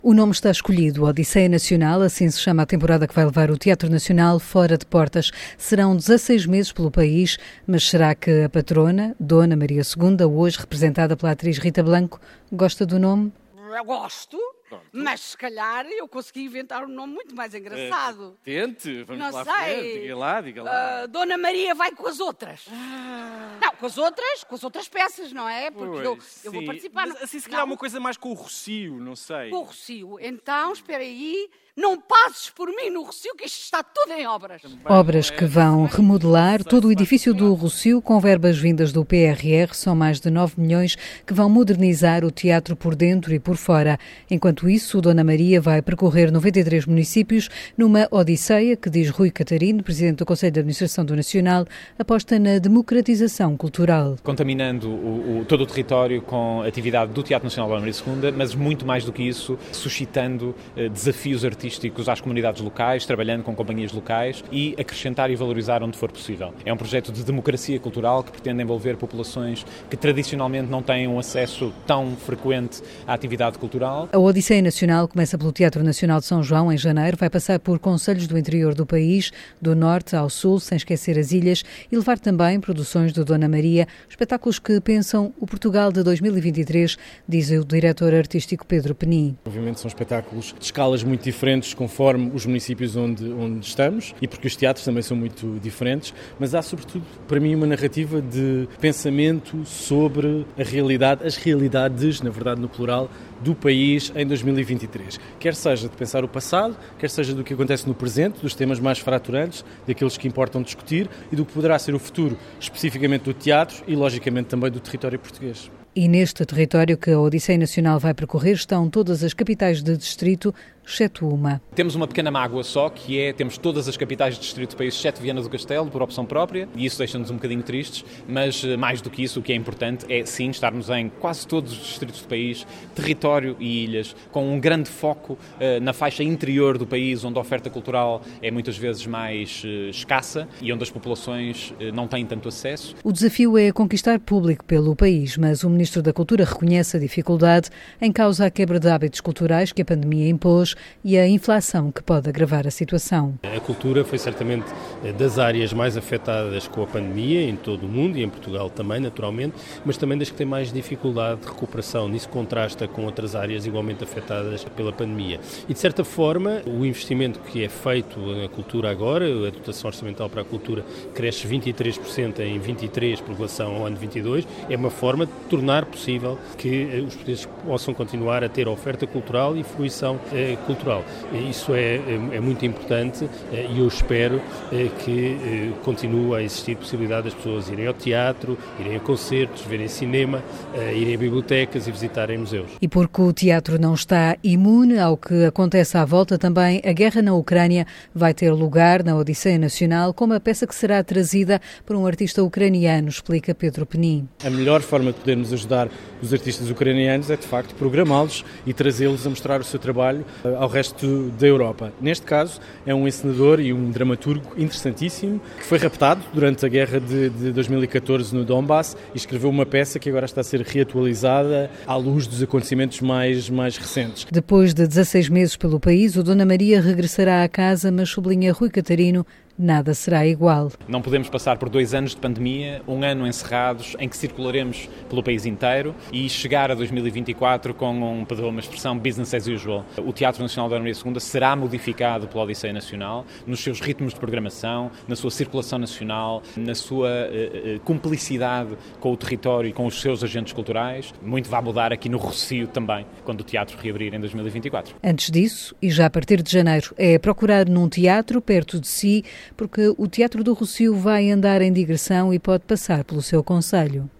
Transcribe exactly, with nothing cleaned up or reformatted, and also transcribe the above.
O nome está escolhido, Odisseia Nacional, assim se chama a temporada que vai levar o Teatro Nacional fora de portas. Serão dezasseis meses pelo país, mas será que a patrona, Dona Maria segunda, hoje representada pela atriz Rita Blanco, gosta do nome? Eu gosto, Pronto. mas se calhar eu consegui inventar um nome muito mais engraçado. Uh, tente, vamos Não lá sei. ver, diga lá, diga lá. Uh, Dona Maria vai com as outras. Ah. Não, com as outras, com as outras peças, não é? Porque Pois, eu, eu vou sim. participar. Mas, assim, se calhar uma coisa mais com o Rocio, não sei. Com o Rocio. Então, espera aí, não passes por mim no Rocio, que isto está tudo em obras. Também Obras é, que vão remodelar todo o edifício do Rocio com verbas vindas do P R R. São mais de nove milhões que vão modernizar o teatro por dentro e por fora. Enquanto isso, Dona Maria vai percorrer noventa e três municípios numa odisseia que, diz Rui Catarino, presidente do Conselho de Administração do Nacional, aposta na democratização cultural. Contaminando o, o, todo o território com a atividade do Teatro Nacional Dona Maria segunda, mas muito mais do que isso, suscitando eh, desafios artísticos às comunidades locais, trabalhando com companhias locais e acrescentar e valorizar onde for possível. É um projeto de democracia cultural que pretende envolver populações que tradicionalmente não têm um acesso tão frequente à atividade cultural. A Odisseia Nacional começa pelo Teatro Nacional de São João, em janeiro, vai passar por concelhos do interior do país, do norte ao sul, sem esquecer as ilhas, e levar também produções do Dona Maria, espetáculos que pensam o Portugal de dois mil e vinte e três, diz o diretor artístico Pedro Penin. Obviamente são espetáculos de escalas muito diferentes conforme os municípios onde, onde estamos e porque os teatros também são muito diferentes, mas há sobretudo para mim uma narrativa de pensamento sobre a realidade, as realidades, na verdade no plural, do país em dois mil e vinte e três. Quer seja de pensar o passado, quer seja do que acontece no presente, dos temas mais fraturantes, daqueles que importam discutir e do que poderá ser o futuro, especificamente do teatro e, logicamente, também do território português. E neste território que a Odisseia Nacional vai percorrer estão todas as capitais de distrito, exceto uma. Temos uma pequena mágoa só, que é, temos todas as capitais de distrito do país, exceto Viana do Castelo, por opção própria, e isso deixa-nos um bocadinho tristes, mas mais do que isso, o que é importante é, sim, estarmos em quase todos os distritos do país, território e ilhas, com um grande foco uh, na faixa interior do país, onde a oferta cultural é muitas vezes mais uh, escassa e onde as populações uh, não têm tanto acesso. O desafio é conquistar público pelo país, mas o Ministro da Cultura reconhece a dificuldade, em causa a quebra de hábitos culturais que a pandemia impôs e a inflação que pode agravar a situação. A cultura foi certamente das áreas mais afetadas com a pandemia em todo o mundo e em Portugal também, naturalmente, mas também das que têm mais dificuldade de recuperação. Nisso contrasta com outras áreas igualmente afetadas pela pandemia. E, de certa forma, o investimento que é feito na cultura agora, a dotação orçamental para a cultura cresce vinte e três por cento em vinte e três por relação ao ano vinte e dois, é uma forma de tornar possível que os portugueses possam continuar a ter oferta cultural e fruição eh, cultural. Isso é, é muito importante eh, e eu espero eh, que eh, continue a existir possibilidade das pessoas irem ao teatro, irem a concertos, verem cinema, eh, irem a bibliotecas e visitarem museus. E porque o teatro não está imune ao que acontece à volta, também a guerra na Ucrânia vai ter lugar na Odisseia Nacional com uma peça que será trazida por um artista ucraniano, explica Pedro Penin. A melhor forma de podermos ajudar os artistas ucranianos é, de facto, programá-los e trazê-los a mostrar o seu trabalho ao resto da Europa. Neste caso, é um encenador e um dramaturgo interessantíssimo que foi raptado durante a guerra de, de dois mil e catorze no Donbass e escreveu uma peça que agora está a ser reatualizada à luz dos acontecimentos mais, mais recentes. Depois de dezasseis meses pelo país, o Dona Maria regressará à casa, mas sublinha Rui Catarino, nada será igual. Não podemos passar por dois anos de pandemia, um ano encerrados, em que circularemos pelo país inteiro e chegar a dois mil e vinte e quatro com, um, para uma expressão, business as usual. O Teatro Nacional Dona Maria segunda será modificado pela Odisseia Nacional, nos seus ritmos de programação, na sua circulação nacional, na sua uh, uh, cumplicidade com o território e com os seus agentes culturais. Muito vai mudar aqui no Rocio também, quando o teatro reabrir em dois mil e vinte e quatro. Antes disso, e já a partir de janeiro, é procurar num teatro perto de si, porque o Teatro do Rocio vai andar em digressão e pode passar pelo seu concelho.